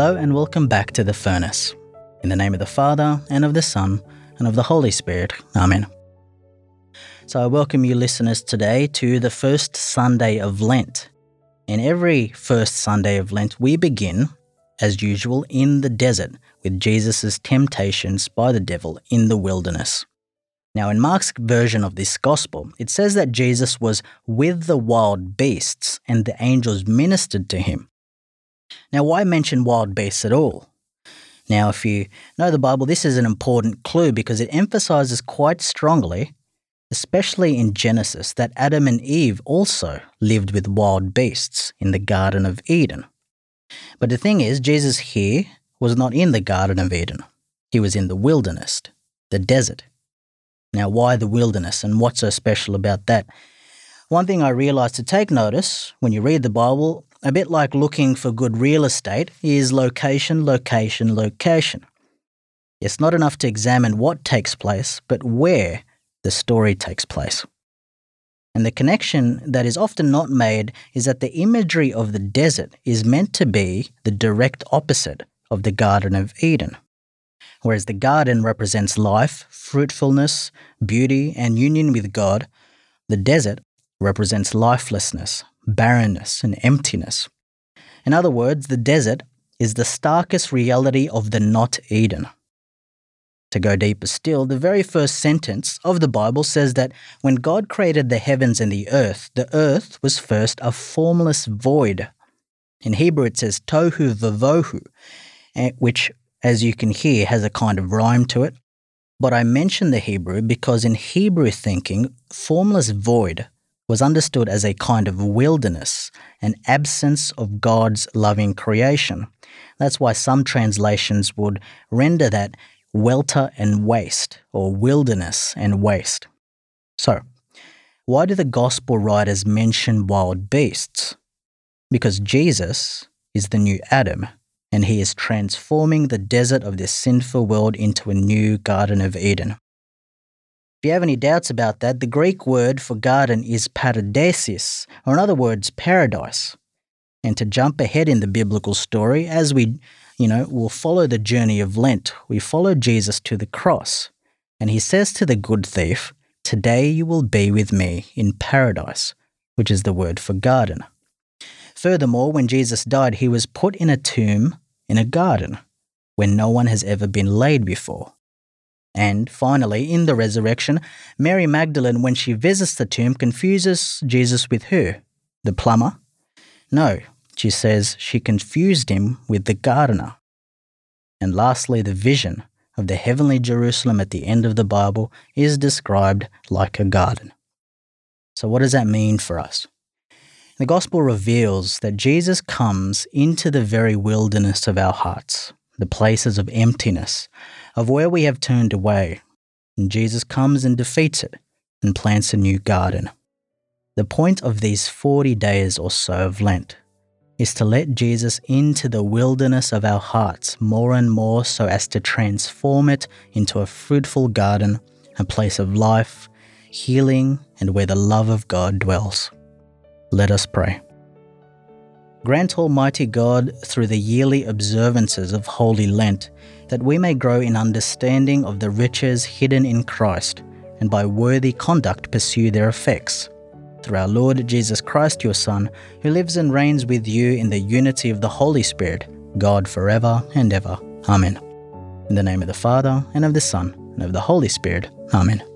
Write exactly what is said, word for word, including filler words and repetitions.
Hello and welcome back to The Furnace. In the name of the Father, and of the Son, and of the Holy Spirit. Amen. So I welcome you listeners today to the first Sunday of Lent. In every first Sunday of Lent, we begin, as usual, in the desert with Jesus' temptations by the devil in the wilderness. Now, in Mark's version of this gospel, it says that Jesus was with the wild beasts and the angels ministered to him. Now, why mention wild beasts at all? Now, if you know the Bible, this is an important clue because it emphasizes quite strongly, especially in Genesis, that Adam and Eve also lived with wild beasts in the Garden of Eden. But the thing is, Jesus here was not in the Garden of Eden. He was in the wilderness, the desert. Now, why the wilderness and what's so special about that? One thing I realized to take notice when you read the Bible, a bit like looking for good real estate, is location, location, location. It's not enough to examine what takes place, but where the story takes place. And the connection that is often not made is that the imagery of the desert is meant to be the direct opposite of the Garden of Eden. Whereas the garden represents life, fruitfulness, beauty, and union with God, the desert represents lifelessness, barrenness, and emptiness. In other words, the desert is the starkest reality of the not Eden. To go deeper still, the very first sentence of the Bible says that when God created the heavens and the earth, the earth was first a formless void. In Hebrew it says tohu vavohu, which, as you can hear, has a kind of rhyme to it. But I mention the Hebrew because in Hebrew thinking, formless void was understood as a kind of wilderness, an absence of God's loving creation. That's why some translations would render that welter and waste, or wilderness and waste. So, why do the gospel writers mention wild beasts? Because Jesus is the new Adam, and he is transforming the desert of this sinful world into a new Garden of Eden. If you have any doubts about that, the Greek word for garden is paradisis, or in other words, paradise. And to jump ahead in the biblical story, as we, you know, will follow the journey of Lent, we follow Jesus to the cross. And he says to the good thief, "Today you will be with me in paradise," which is the word for garden. Furthermore, when Jesus died, he was put in a tomb in a garden where no one has ever been laid before. And finally, in the resurrection, Mary Magdalene, when she visits the tomb, confuses Jesus with who? The plumber? No, she says she confused him with the gardener. And lastly, the vision of the heavenly Jerusalem at the end of the Bible is described like a garden. So what does that mean for us? The gospel reveals that Jesus comes into the very wilderness of our hearts, the places of emptiness, of where we have turned away, and Jesus comes and defeats it and plants a new garden. The point of these forty days or so of Lent is to let Jesus into the wilderness of our hearts more and more so as to transform it into a fruitful garden, a place of life, healing, and where the love of God dwells. Let us pray. Grant, Almighty God, through the yearly observances of Holy Lent, that we may grow in understanding of the riches hidden in Christ, and by worthy conduct pursue their effects. Through our Lord Jesus Christ, your Son, who lives and reigns with you in the unity of the Holy Spirit, God forever and ever. Amen. In the name of the Father, and of the Son, and of the Holy Spirit. Amen.